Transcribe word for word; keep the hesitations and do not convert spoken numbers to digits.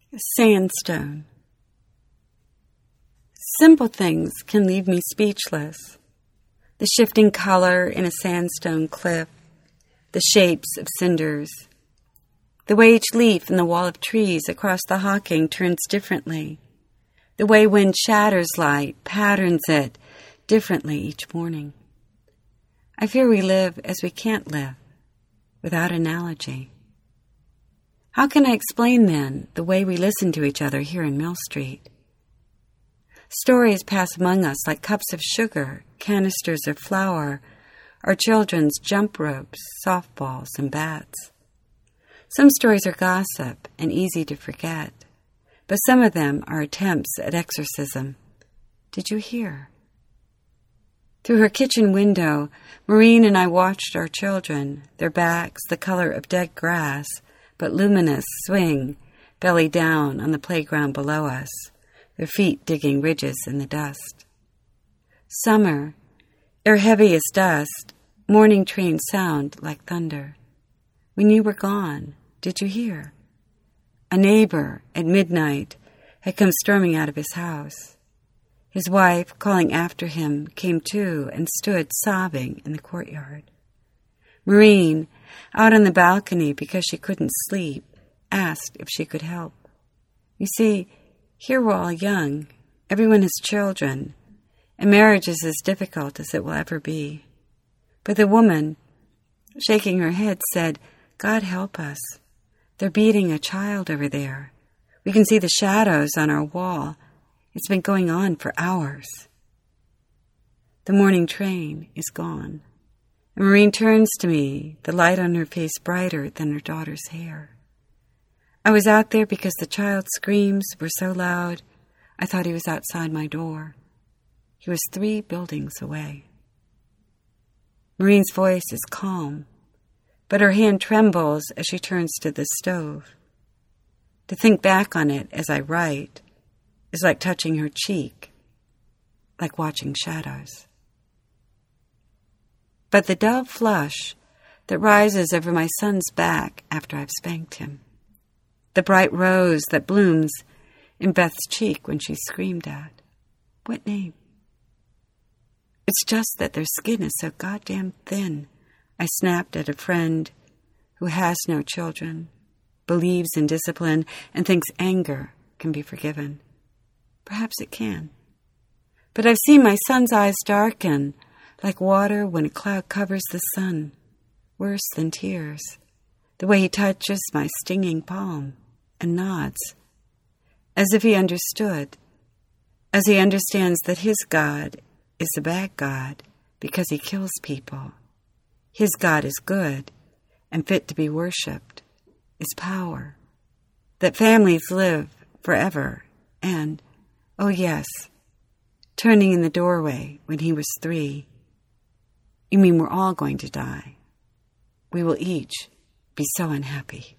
Sandstone. Simple things can leave me speechless. The shifting color in a sandstone cliff, the shapes of cinders, the way each leaf in the wall of trees across the Hocking turns differently, the way wind shatters light, patterns it differently each morning. I fear we live as we can't live, without analogy. How can I explain, then, the way we listen to each other here in Mill Street? Stories pass among us like cups of sugar, canisters of flour, our children's jump ropes, softballs, and bats. Some stories are gossip and easy to forget, but some of them are attempts at exorcism. Did you hear? Through her kitchen window, Maureen and I watched our children, their backs the color of dead grass, but luminous, swing, belly down on the playground below us, their feet digging ridges in the dust. Summer, ere heavy as dust, morning train sound like thunder. When you were gone, did you hear? A neighbor at midnight had come storming out of his house. His wife, calling after him, came to and stood sobbing in the courtyard. Maureen, out on the balcony because she couldn't sleep, asked if she could help. You see, here we're all young, everyone has children, and marriage is as difficult as it will ever be. But the woman, shaking her head, said, God help us. They're beating a child over there. We can see the shadows on our wall. It's been going on for hours. The morning train is gone. And Maureen turns to me, the light on her face brighter than her daughter's hair. I was out there because the child's screams were so loud, I thought he was outside my door. He was three buildings away. Maureen's voice is calm, but her hand trembles as she turns to the stove. To think back on it as I write is like touching her cheek, like watching shadows. But the dove flush that rises over my son's back after I've spanked him, the bright rose that blooms in Beth's cheek when she's screamed at. What name? It's just that their skin is so goddamn thin. I snapped at a friend who has no children, believes in discipline, and thinks anger can be forgiven. Perhaps it can. But I've seen my son's eyes darken like water when a cloud covers the sun, worse than tears, the way he touches my stinging palm and nods, as if he understood, as he understands that his God is a bad God because he kills people. His God is good and fit to be worshipped, is power, that families live forever, and, oh yes, turning in the doorway when he was three. You mean we're all going to die? We will each be so unhappy.